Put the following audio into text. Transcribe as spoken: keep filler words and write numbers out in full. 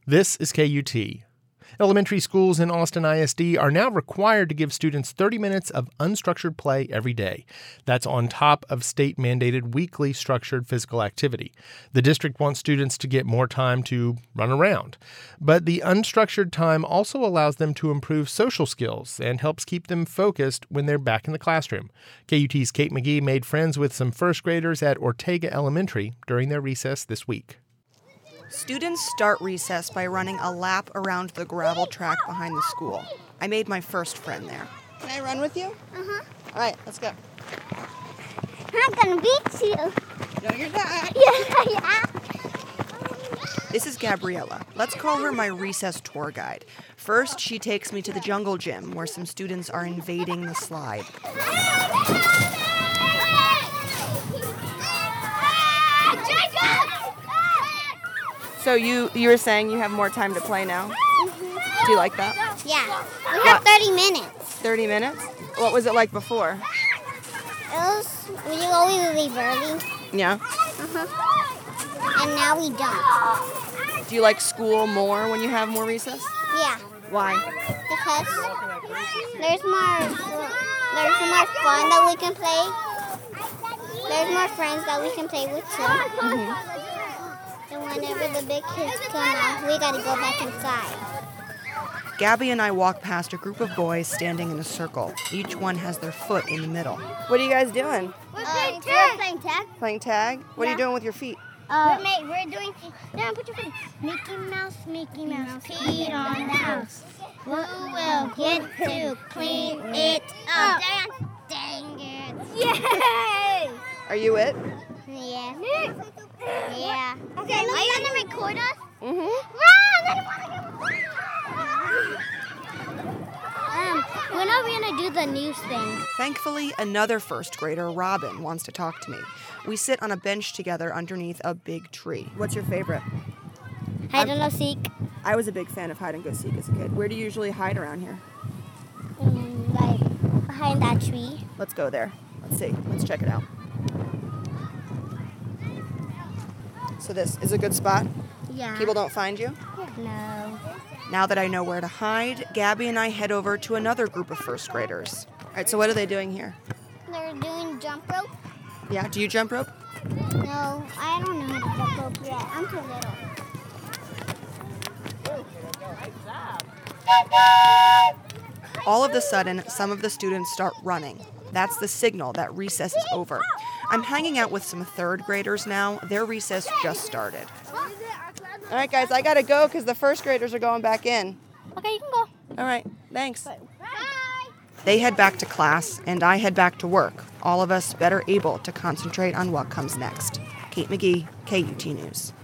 This is K U T. Elementary schools in Austin I S D are now required to give students thirty minutes of unstructured play every day. That's on top of state-mandated weekly structured physical activity. The district wants students to get more time to run around. But the unstructured time also allows them to improve social skills and helps keep them focused when they're back in the classroom. K U T's Kate McGee made friends with some first graders at Ortega Elementary during their recess this week. Students start recess by running a lap around the gravel track behind the school. I made my first friend there. Can I run with you? Uh-huh. All right, let's go. I'm gonna beat you. No, you're not. Yeah, yeah. This is Gabriella. Let's call her my recess tour guide. First, she takes me to the jungle gym, where some students are invading the slide. So you you were saying you have more time to play now? Mm-hmm. Do you like that? Yeah. We have thirty minutes. thirty minutes? What was it like before? It was, we always leave early. Yeah. Uh-huh. And now we don't. Do you like school more when you have more recess? Yeah. Why? Because there's more, there's more fun that we can play. There's more friends that we can play with too. Mm-hmm. And whenever the big kids come out, we gotta go back inside. Gabby and I walk past a group of boys standing in a circle. Each one has their foot in the middle. What are you guys doing? We're playing tag. We're playing tag. Playing tag? What Yeah. are you doing with your feet? Uh, we're, ma- we're doing. Now put your feet. Mickey Mouse, Mickey Mouse, peed on the house. Who will get to clean it up? Dang it! Yay! Are you it? Yeah. Yeah. Okay, are you gonna record us? Mm-hmm. Um, when are we gonna do the news thing? Thankfully, another first grader, Robin, wants to talk to me. We sit on a bench together underneath a big tree. What's your favorite? Hide and go seek. I was a big fan of hide and go seek as a kid. Where do you usually hide around here? Mm, like behind that tree. Let's go there. Let's see. Let's check it out. So this is a good spot? Yeah. People don't find you? No. Now that I know where to hide, Gabby and I head over to another group of first graders. All right, so what are they doing here? They're doing jump rope. Yeah, do you jump rope? No, I don't know how to jump rope yet. I'm too little. All of a sudden, some of the students start running. That's the signal that recess is over. I'm hanging out with some third graders now. Their recess just started. All right, guys, I gotta go because the first graders are going back in. Okay, you can go. All right, thanks. Bye. They head back to class, and I head back to work. All of us better able to concentrate on what comes next. Kate McGee, K U T News.